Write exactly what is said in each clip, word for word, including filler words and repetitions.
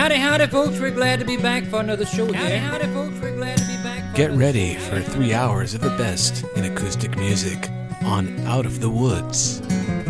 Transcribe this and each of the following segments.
Howdy, howdy, folks. We're glad to be back for another show here. Howdy, howdy, folks. We're glad to be back for Get ready for three hours of the best in acoustic music on Out of the Woods.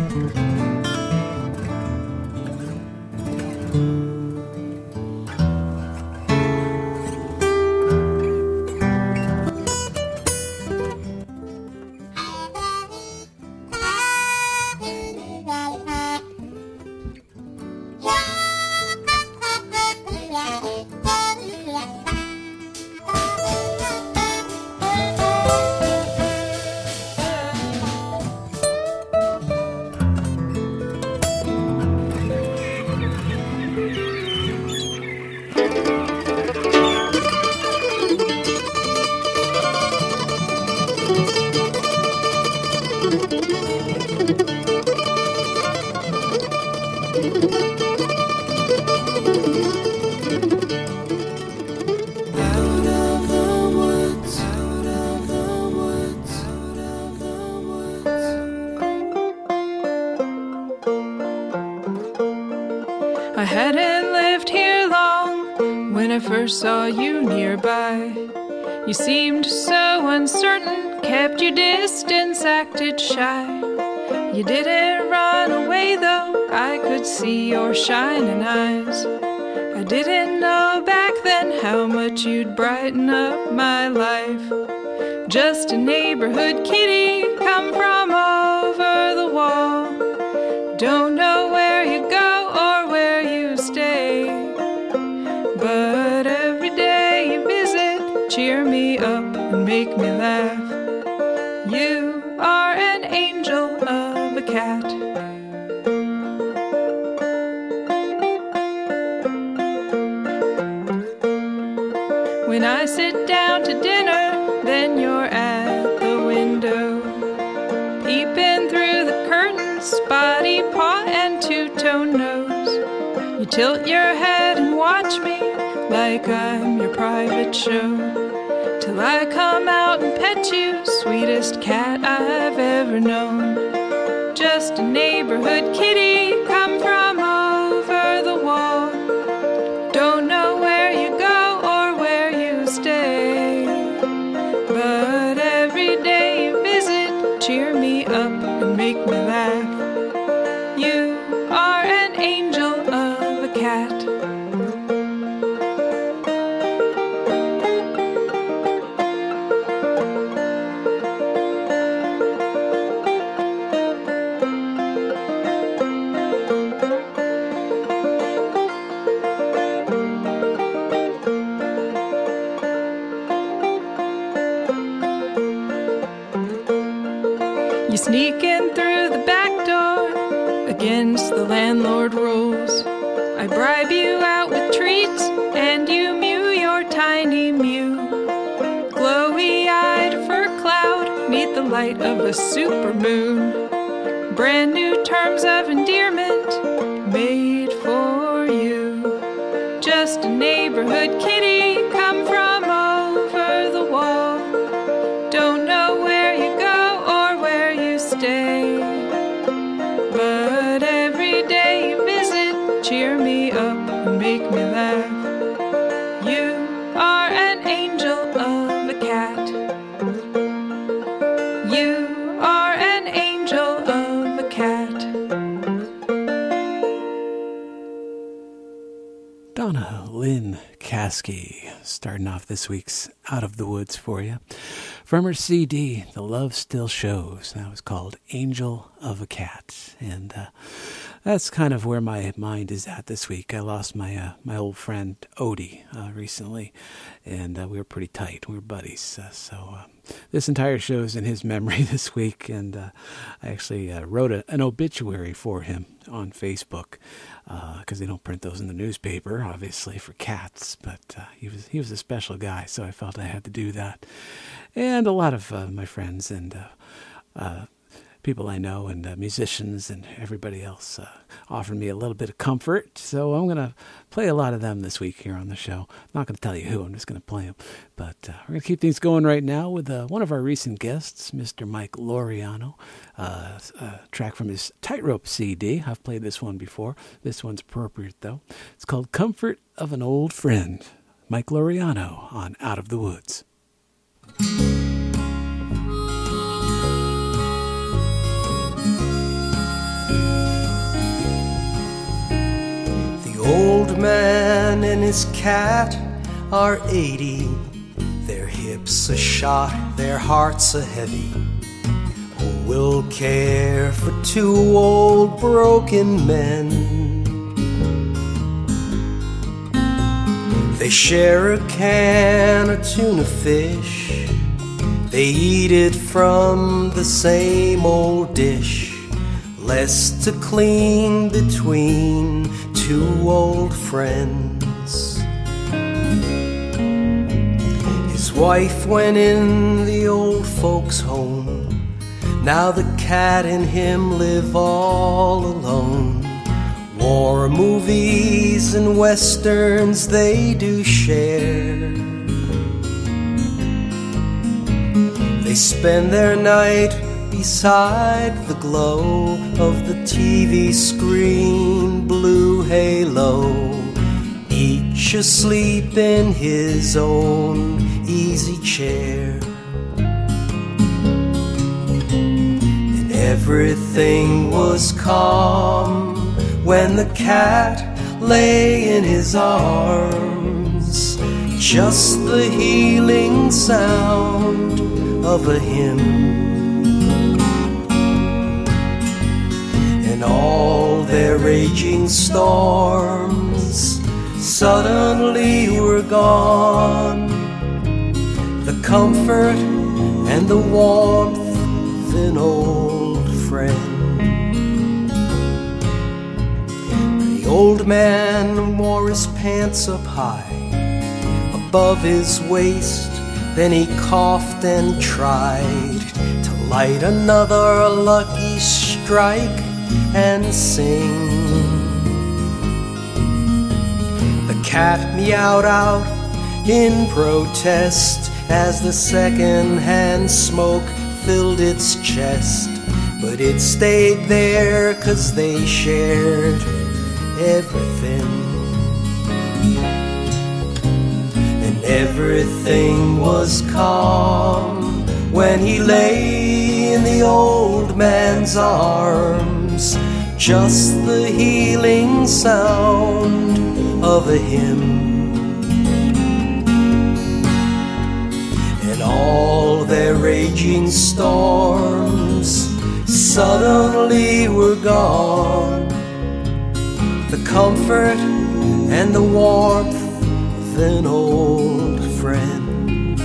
I hadn't lived here long when I first saw you nearby. You seemed so uncertain, kept your distance, acted shy. You didn't run away though, I could see your shining eyes. I didn't know back then how much you'd brighten up my life. Just a neighborhood kitty come from over the wall. Don't know where you go or where you stay, but every day you visit, cheer me up and make me laugh. You are an angel of a cat. When I sit down to dinner, then you're at the window, peeping through the curtains, spotty paw and two-tone nose. You tilt your head and watch me like I'm your private show, till I come out and pet you, sweetest cat I've ever known. Just a neighborhood kitty come from over the wall. Don't know where you go or where you stay, but every day you visit, cheer me up and make me laugh. You are an angel of a cat. You sneak in through the back door against the landlord rules. I bribe you out with treats and you mew your tiny mew. Glowy-eyed fur cloud, meet the light of a supermoon. Brand new terms of endearment made for you. Just a neighborhood kitty come from over the wall. Don't know where you go or where you stay, but every day you visit, cheer me up and make me laugh. You are an angel of a cat. You are an angel of a cat. Donna Lynn Caskey starting off this week's Out of the Woods for you. From her C D, The Love Still Shows. That was called Angel of a Cat. And uh, that's kind of where my mind is at this week. I lost my uh, my old friend Odie uh, recently, and uh, we were pretty tight. We were buddies. Uh, so uh, this entire show is in his memory this week, and uh, I actually uh, wrote a, an obituary for him on Facebook, because uh, they don't print those in the newspaper, obviously, for cats. But uh, he was he was a special guy, so I felt I had to do that. And a lot of uh, my friends and uh, uh, people I know and uh, musicians and everybody else uh, offered me a little bit of comfort. So I'm going to play a lot of them this week here on the show. I'm not going to tell you who, I'm just going to play them. But uh, we're going to keep things going right now with uh, one of our recent guests, Mister Mike Laureano, uh, a track from his Tightrope C D. I've played this one before. This one's appropriate, though. It's called Comfort of an Old Friend. Mike Laureano on Out of the Woods. The old man and his cat are eighty. Their hips are shot, their hearts are heavy. Who will care for two old broken men? They share a can of tuna fish. They eat it from the same old dish. Less to clean between two old friends. His wife went in the old folks' home. Now the cat and him live all alone. War movies and westerns they do share. They spend their night beside the glow of the T V screen blue halo, each asleep in his own easy chair. And everything was calm when the cat lay in his arms, just the healing sound of a hymn. And all their raging storms suddenly were gone. The comfort and the warmth of an old friend. The old man wore his pants up high above his waist. Then he coughed and tried to light another lucky strike and sing. The cat meowed out in protest as the second-hand smoke filled its chest. But it stayed there 'cause they shared everything. And everything was calm when he lay in the old man's arms, just the healing sound of a hymn. And all their raging storms suddenly were gone. The comfort and the warmth of an old friend.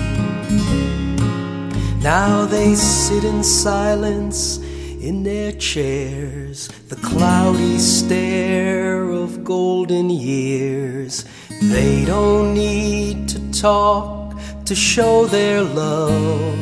Now they sit in silence in their chairs, the cloudy stare of golden years. They don't need to talk to show their love.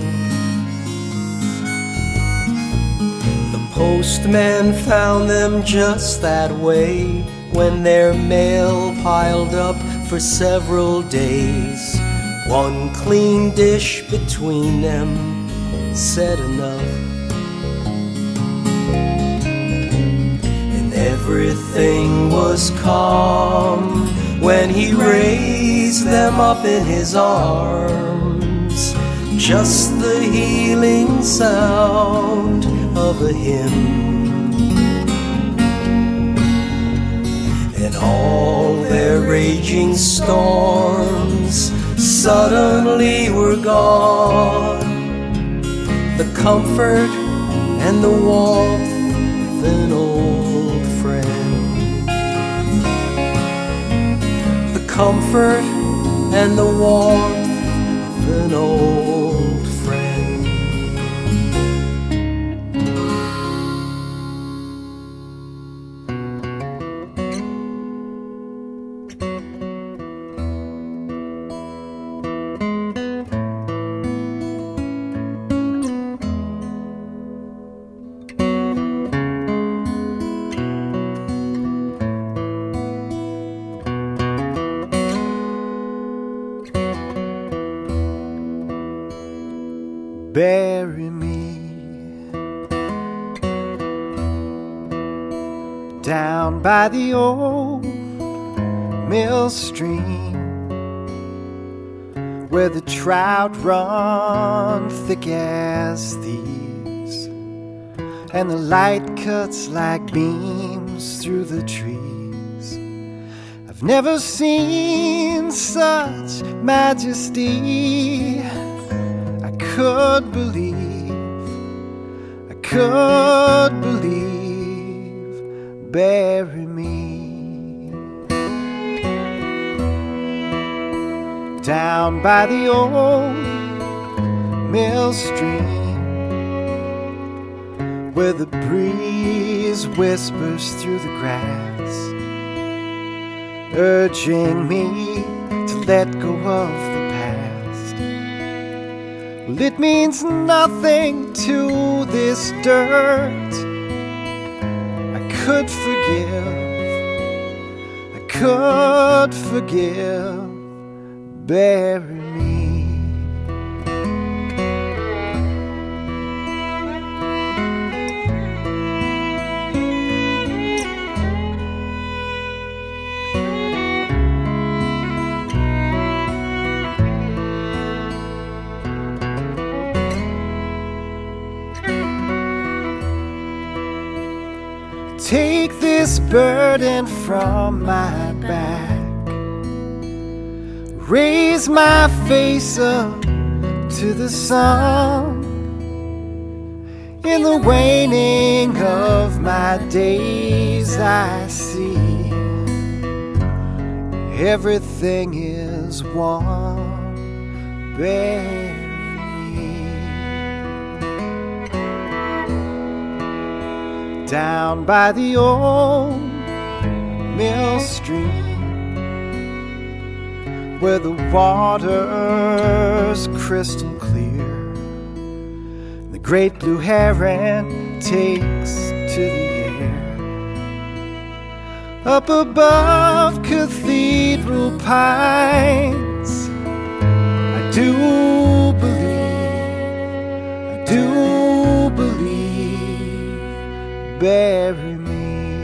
The postman found them just that way when their mail piled up for several days. One clean dish between them said enough. And everything was calm when he raised them up in his arms, just the healing sound of a hymn. And all their raging storms suddenly were gone. The comfort and the warmth of an old friend. The comfort and the warmth of an old friend. bury me down by the old mill stream, where the trout run thick as thieves, and the light cuts like beams through the trees. I've never seen such majesty. I could believe, I could believe, bury me down by the old mill stream, where the breeze whispers through the grass, urging me to let go of the past. Well, it means nothing to this dirt. I could forgive, I could forgive, bury me. Take this burden from my back, raise my face up to the sun. In the waning of my days I see everything is one. Bury me down by the old mill stream, where the water's crystal clear, the great blue heron takes to the air. Up above cathedral pines, I do believe, I do believe, bury me.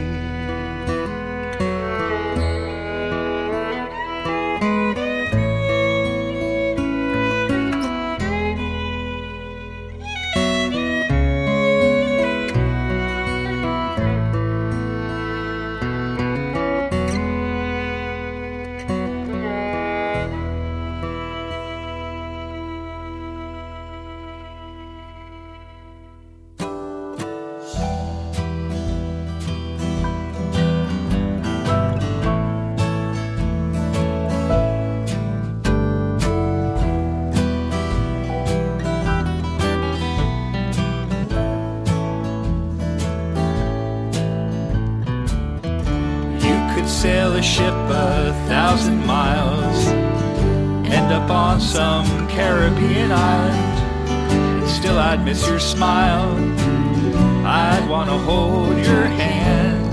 Sail a ship a thousand miles, end up on some Caribbean island, and still I'd miss your smile. I'd want to hold your hand.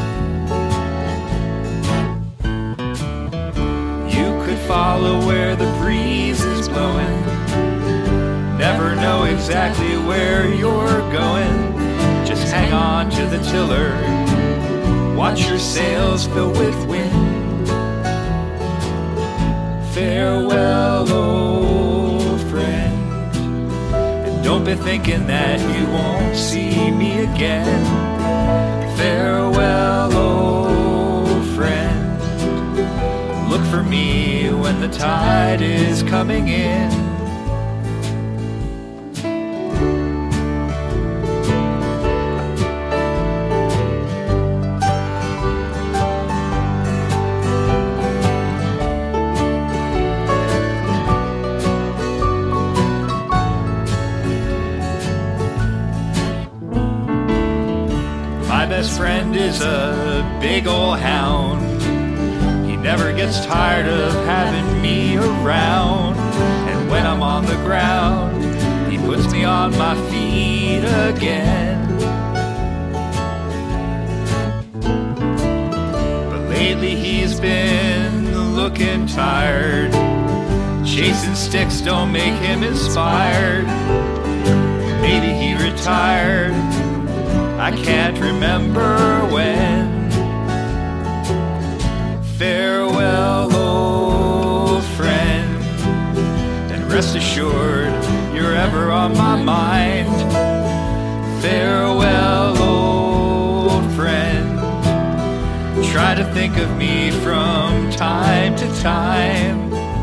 You could follow where the breeze is blowing, never know exactly where you're going. Just hang on to the tiller, watch your sails fill with wind. Farewell, old friend, and don't be thinking that you won't see me again. Farewell, old friend, look for me when the tide is coming in. Best friend is a big old hound. He never gets tired of having me around. And when I'm on the ground, he puts me on my feet again. But lately he's been looking tired, Chasing sticks don't make him inspired. Maybe he retired, I can't remember when. Farewell, old friend, and rest assured you're ever on my mind. Farewell, old friend, try to think of me from time to time.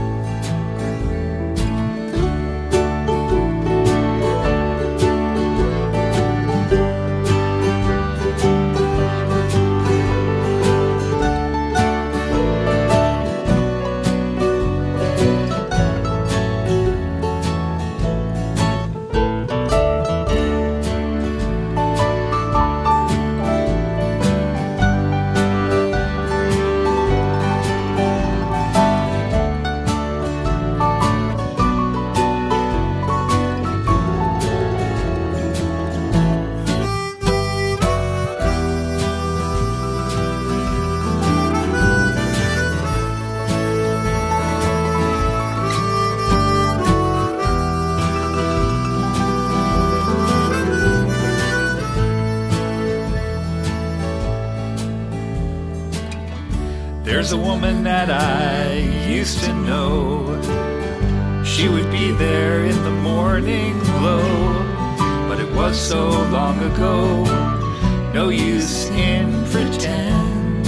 There's a woman that I used to know. She would be there in the morning glow, but it was so long ago, no use in pretend.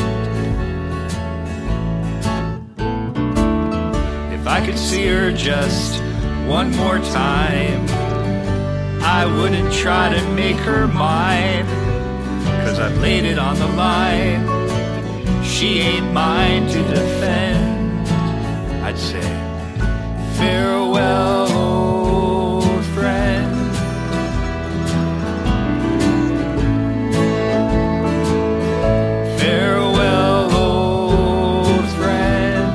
If I could see her just one more time, I wouldn't try to make her mine, 'cause I've laid it on the line. She ain't mine to defend. I'd say, farewell, old friend. Farewell, old friend.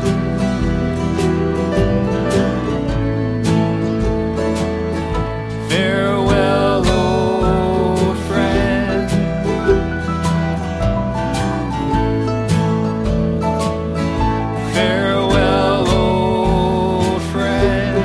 Farewell, old friend. Farewell, old friend.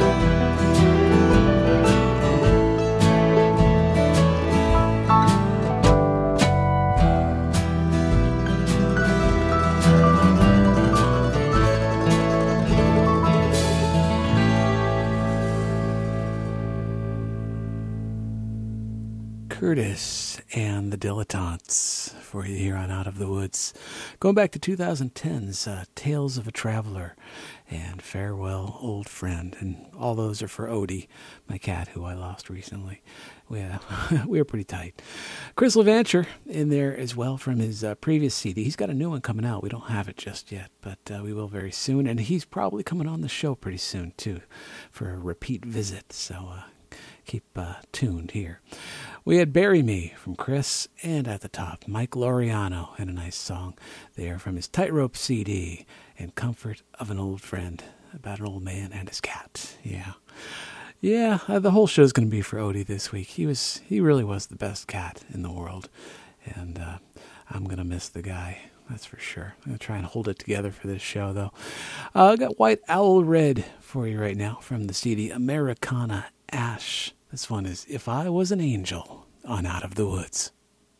Curtis and the Dilettantes for you here on Out of the Woods. Going back to twenty ten's uh, Tales of a Traveler and Farewell, Old Friend. And all those are for Odie, my cat who I lost recently. We, uh, we were pretty tight. Chris Levancher in there as well from his uh, previous C D. He's got a new one coming out. We don't have it just yet, but uh, we will very soon. And he's probably coming on the show pretty soon, too, for a repeat visit. So uh, keep uh, tuned here. We had Bury Me from Chris, and at the top, Mike Laureano and a nice song there from his Tightrope C D, and Comfort of an Old Friend, about an old man and his cat. Yeah. Yeah, uh, the whole show's going to be for Odie this week. He was, he really was the best cat in the world, and uh, I'm going to miss the guy, that's for sure. I'm going to try and hold it together for this show, though. Uh, I got White Owl Red for you right now from the C D Americana Ash. This one is If I Was an Angel on Out of the Woods.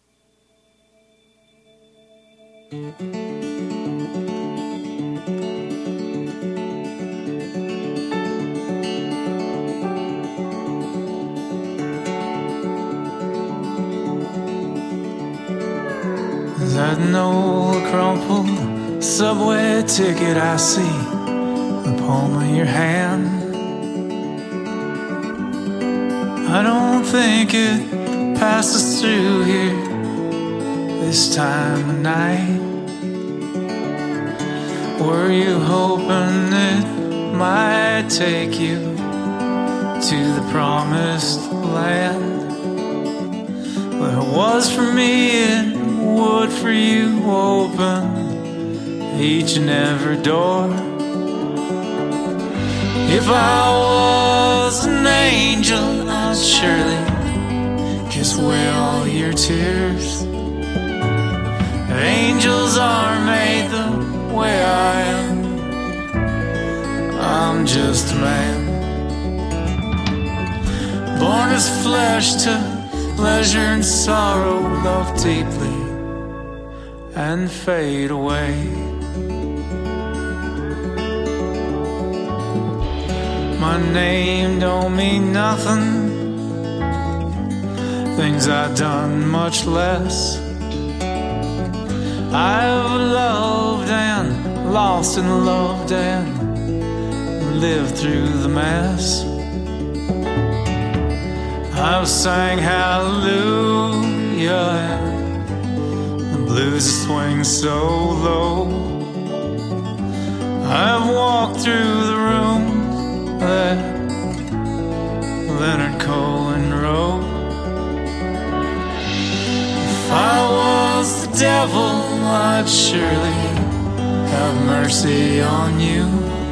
That old crumpled subway ticket I see in the palm of your hand. I don't think it passes through here this time of night. Were you hoping it might take you to the promised land? Well, it was for me, it would for you, open each and every door. If I was an angel, I'd surely kiss away all your tears. Angels are made the way I am. I'm just just a man, born as flesh to pleasure and sorrow, love deeply and fade away. My name don't mean nothing, things I've done much less. I've loved and lost and loved and lived through the mess. I've sang hallelujah and the blues swing so low. I've walked through the rooms that Leonard Cohen wrote. If I was the devil, I'd surely have mercy on you.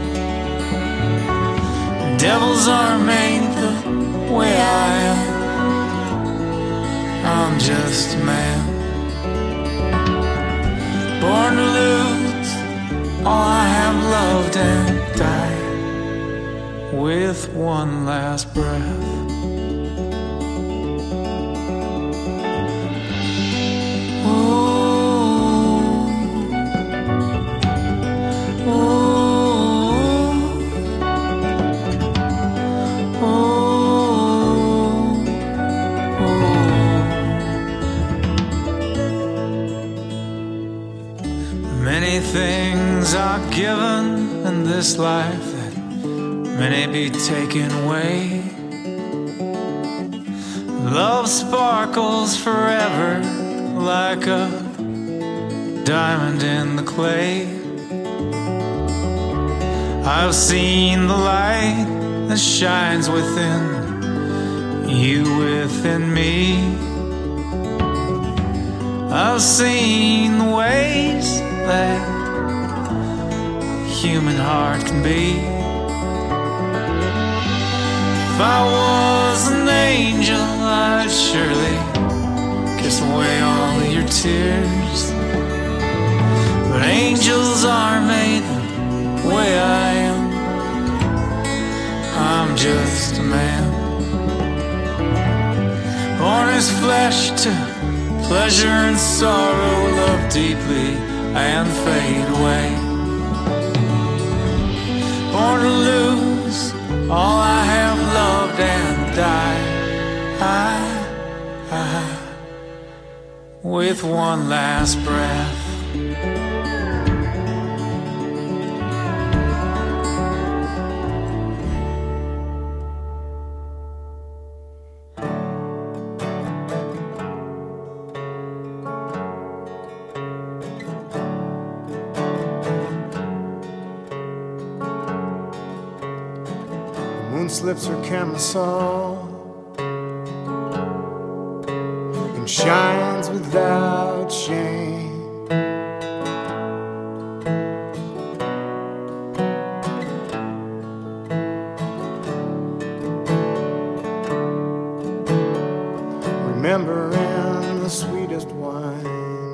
Devils are made the way I am, I'm just a man, born to lose all I have loved and die with one last breath. Many things are given in this life that many be taken away. Love sparkles forever like a diamond in the clay. I've seen the light that shines within you, within me. I've seen the ways that human heart can be. If I was an angel, I'd surely kiss away all of your tears. But angels are made the way I am, I'm just a man, born as flesh to pleasure and sorrow, love deeply and fade away. Born to lose all I have loved and die I, I, with one last breath. Slips her camisole and shines without shame. Remembering the sweetest wine,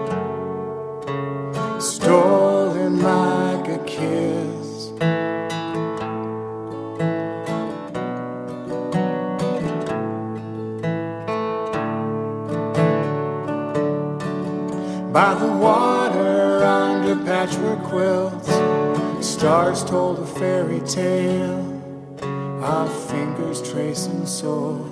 stolen like a kiss. By the water under patchwork quilts, stars told a fairy tale, our fingers tracing souls.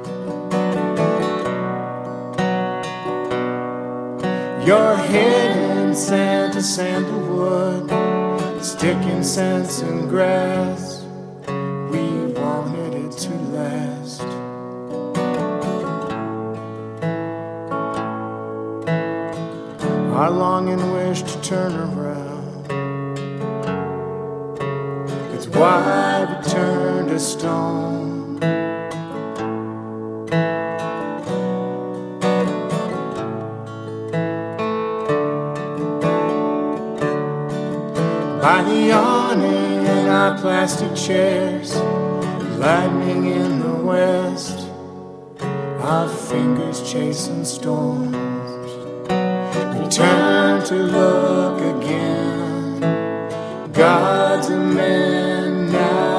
Your head in Santa sandalwood, sticking sense and grass, we wanted it to last. Our longing wish to turn around, it's why we turned to stone. By the awning in our plastic chairs, lightning in the west, our fingers chasing storms. Turn to look again, God's a man now.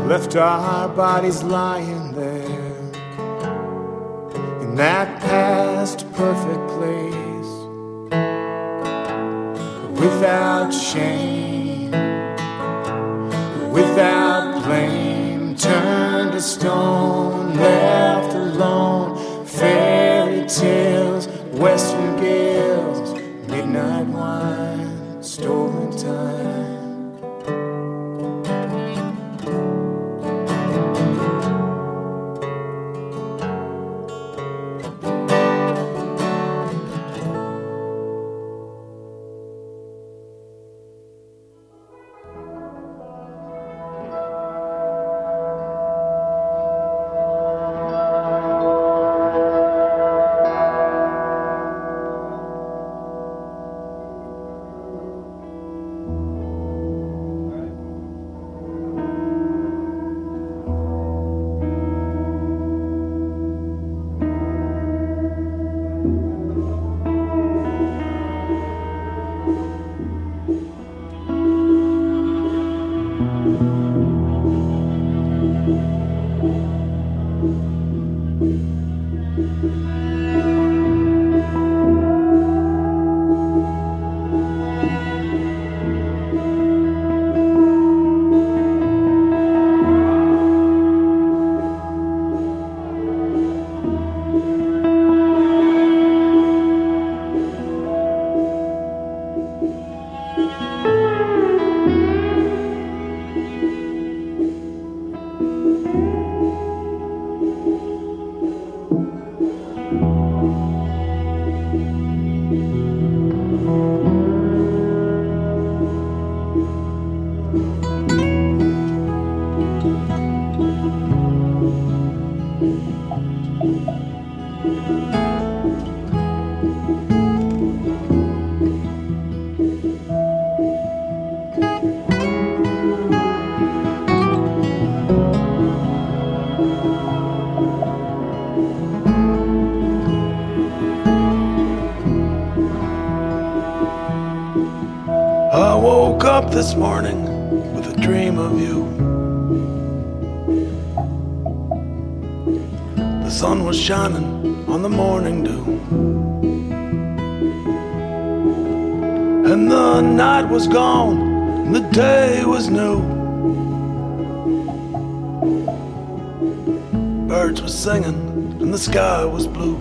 left our bodies lying there in that past perfect place, without shame, without blame, turned to stone, left alone. Fairy tales, western gales, midnight wine, stolen time. I woke up this morning with a dream of you. The sun was shining on the morning dew, and the night was gone and the day was new. Birds were singing and the sky was blue.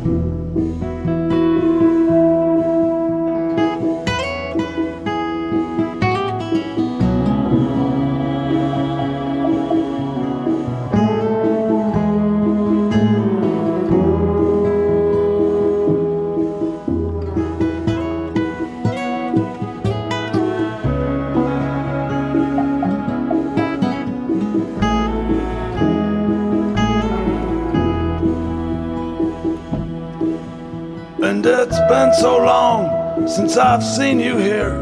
And it's been so long since I've seen you here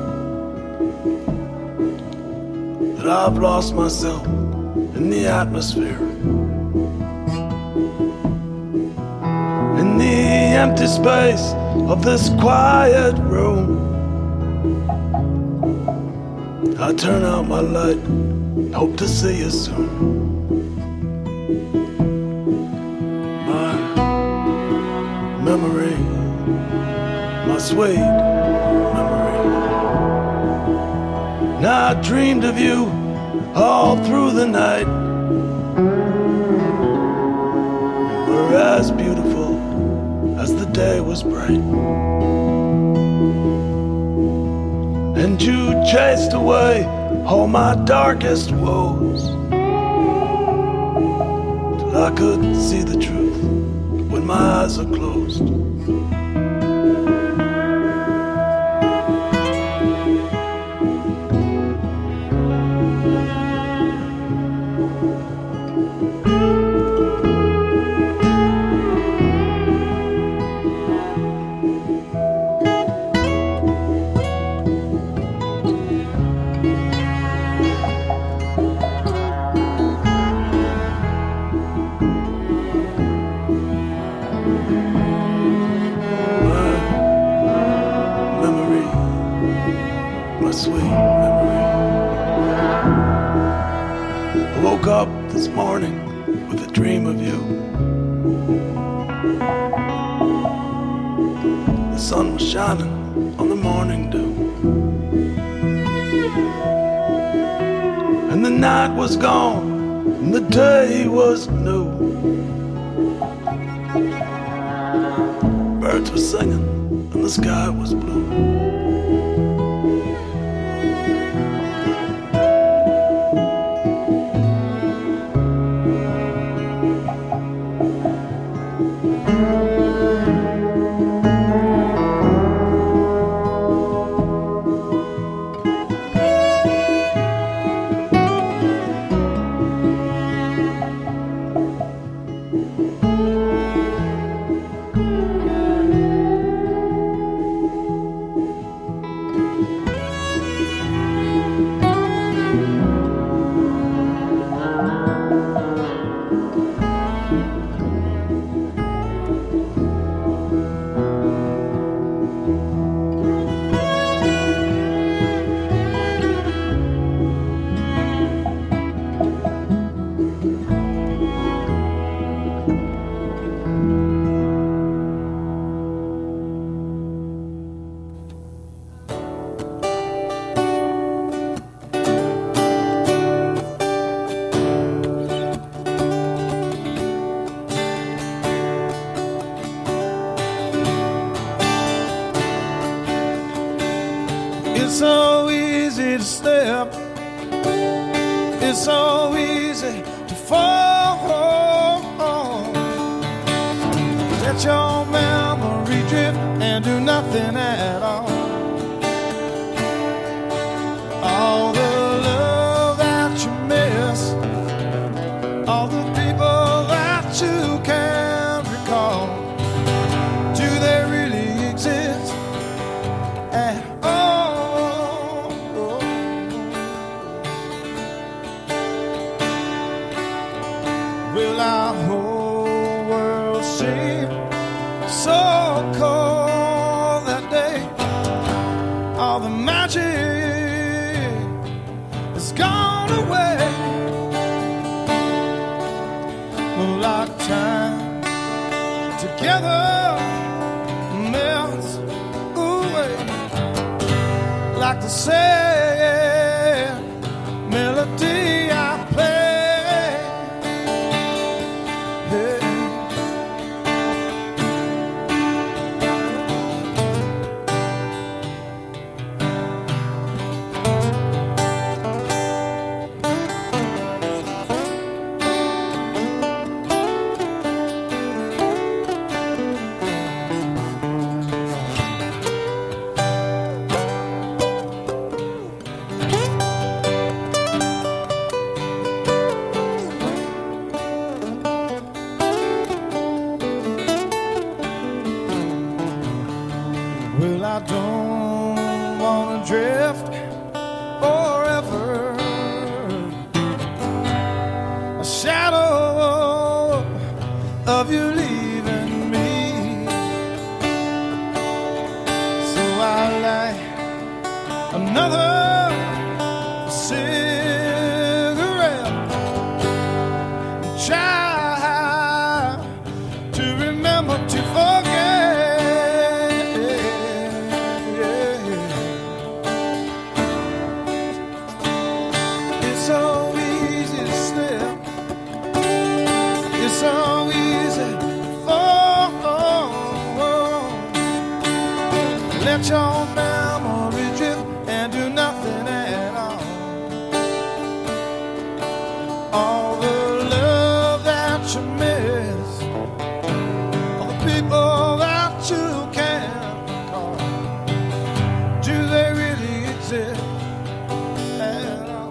that I've lost myself in the atmosphere, in the empty space of this quiet room. I turn out my light, hope to see you soon. Memory, my sweet memory. Now I dreamed of you all through the night. You were as beautiful as the day was bright, and you chased away all my darkest woes, till I could see the truth when my eyes are closed. woke up this morning with a dream of you. The sun was shining on the morning dew, and the night was gone and the day was new. Birds were singing and the sky was blue. It's so easy to slip, it's so easy to fall. Let your memory drift and do nothing at all. All the love that you miss, all the people that you can't recall, do they really exist at all? Will our whole world seem so cold that day? All the magic is gone away. Will our time together melts away like the sad melody I play? Well, I don't wanna drift forever, a shadow of you leaving me. So I light another cigarette and try to remember to forget. So easy for let your memory drift and do nothing at all. All the love that you miss, all the people that you can't call, do they really exist at all?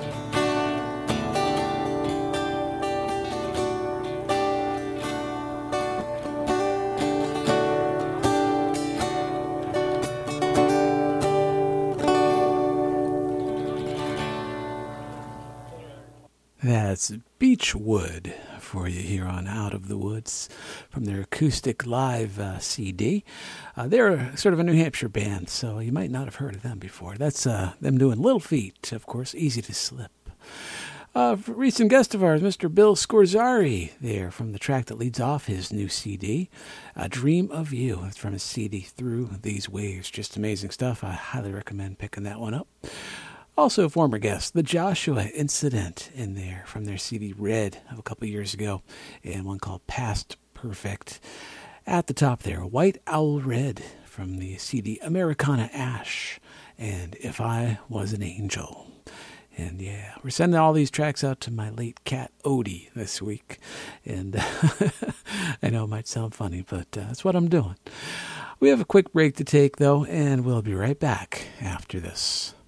That's Beechwood for you here on Out of the Woods from their acoustic live uh, C D. Uh, they're sort of a New Hampshire band, so you might not have heard of them before. That's uh, them doing Little Feat, of course, Easy to Slip. Uh, recent guest of ours, Mister Bill Scorzari, there from the track that leads off his new C D, A Dream of You. It's from his C D Through These Waves. Just amazing stuff. I highly recommend picking that one up. Also, former guest, The Joshua Incident, in there from their C D Red of a couple years ago, and one called Past Perfect. At the top there, White Owl Red from the C D Americana Ash, and If I Was an Angel. And yeah, we're sending all these tracks out to my late cat Odie this week. And I know it might sound funny, but uh, that's what I'm doing. We have a quick break to take, though, and we'll be right back after this.